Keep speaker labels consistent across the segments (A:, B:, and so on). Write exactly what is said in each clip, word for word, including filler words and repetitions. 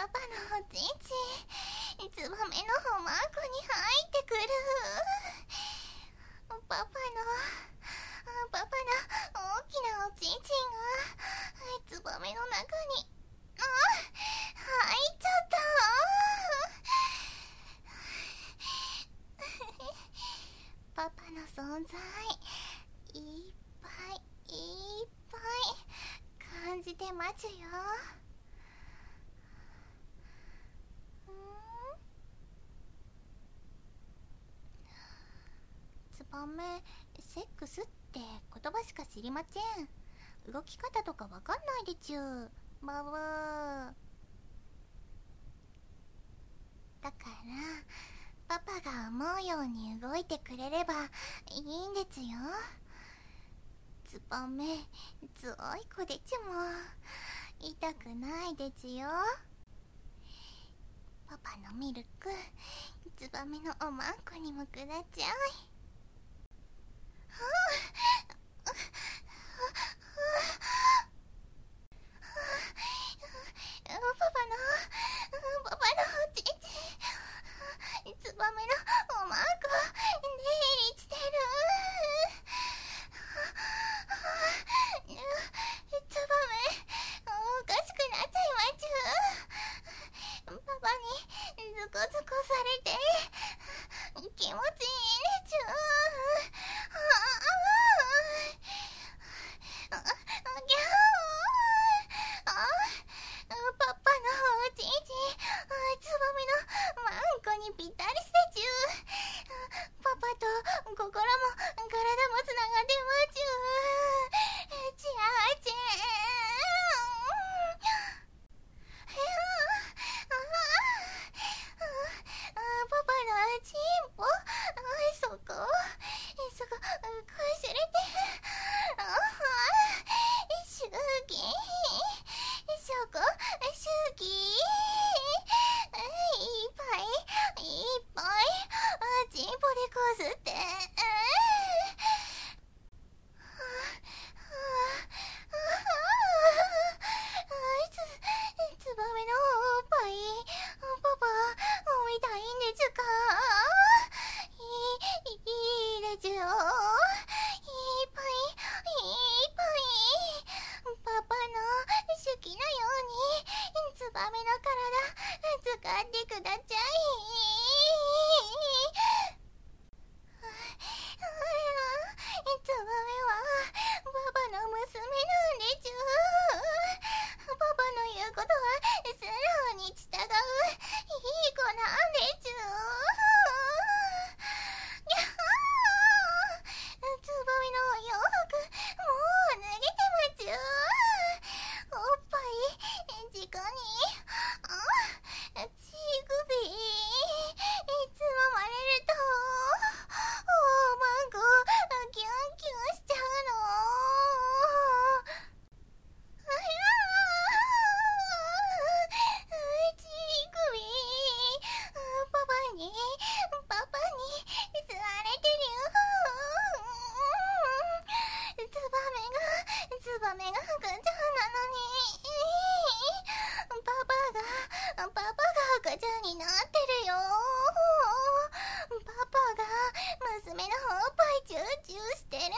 A: パのおちんちん、ツバメのほまんこに入ってくる。パパのパパの大きなおちんちんがツバメの中にあ入っちゃった。パパの存在いっぱいいっぱい感じてますよ。ツバメ、セックスって言葉しか知りません。動き方とかわかんないでちゅう。バブー。だからパパが思うように動いてくれればいいんですよ。ツバメ、強い子でちゅも痛くないでちゅよ。パパのミルク、ツバメのおまんこにもくだちゃい。パパのパパのおちんちん、ツバメのおまんこ出入りしてる。ツバメおかしくなっちゃいまちゅ。パパにズコズコされて気持ちいいねちゅ。あああギャー。パパのおちんちん、ツバメのマンコにぴったりしてちゅ。パパと心も体もつながってまちゅ。ちゃちゃパパのチンポ、そこそここすれてシューキー、そこシューキー、いっぱいいっぱいチンポでこすって。ツバメのおっぱいパパ見たいんでちゅか。いいいいでちゅよ。いっぱいいっぱいパパの好きなようにツバメの体使ってくだちゃい。ツバメはパパの娘なんでちゅ。パパの言うことは素直に従ういい子なんでちゅ。ギャッハー。ツバメのお洋服もう脱げてまちゅ。おっぱいじこにあちぐびつままれるとおまんこキュンキュンしちゃうの。あやーちぐびパパにパパに吸われてるよ。ツバメがツバメが赤ちゃんなのにパパがパパが赤ちゃんになってるよ。パパが娘のおっぱいチューチューしてるにょ。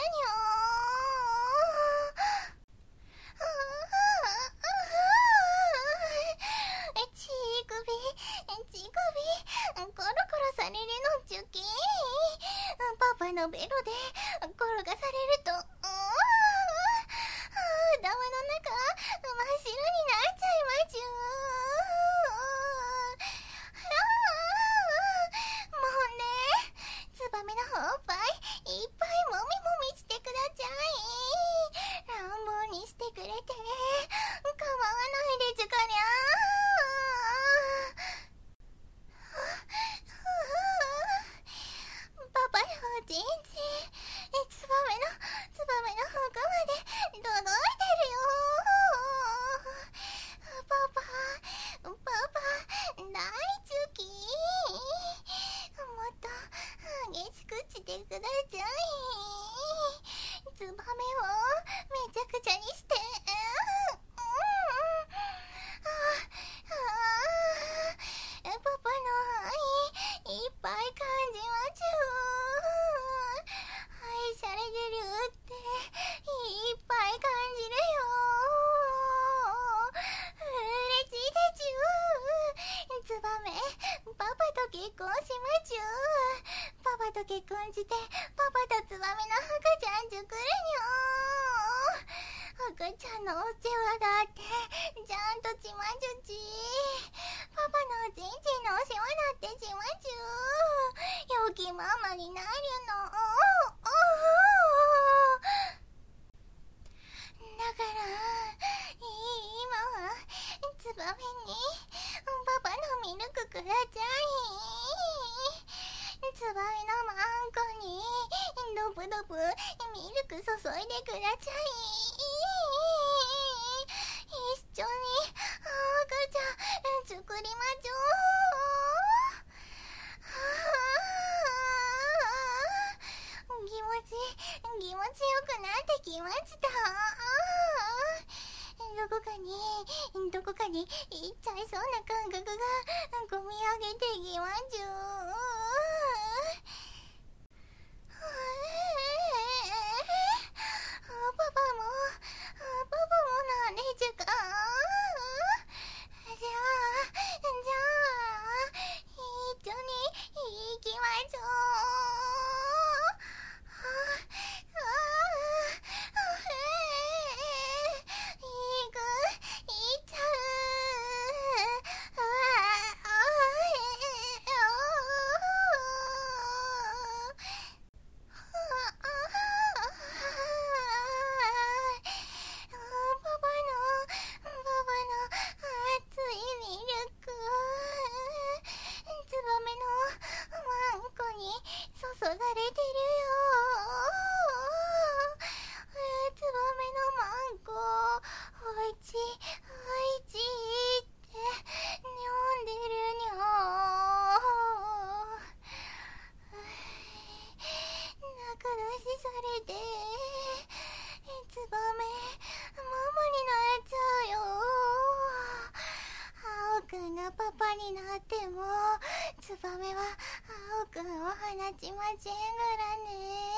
A: ちぐびちぐびコロコロされるのちゅき。パパのベロで転がされると頭の中真っ白になっちゃいまちゅ。もうね、ツバメのおっぱいいっぱいもみもみしてくだちゃい。乱暴にしてくれて構わないでちゅかにゃ。パパのおちんちん、ツバメのツバメの服まで届いてるよ。パパパパ大好き。もっと激しくしてください。ツバメをめちゃくちゃにして結婚してパパとツバメの赤ちゃん作るにょ。赤ちゃんのお世話だってちゃんとしまちゅち。パパのおちんちんのお世話だってしまちゅ。よきママになるの。だから今はツバメにパパのミルクくだちゃい。ツバメのマンコにドブドブミルク注いでくだちゃい。一緒に赤ちゃん作りまちょう。気持ち気持ちよくなってきました。どこかにどこかに行っちゃいそうな感覚がこみ上げてきまちゅ。パパもパパもなんでちゅか。じゃあじゃあ一緒に行きましょう。注がれてるよ。ツバメのマンコおいちおいちって呼んでるにょ。仲出しされてツバメママになっちゃうよ。青くんがパパになってもツバメは青くんを放ちませんぐらね。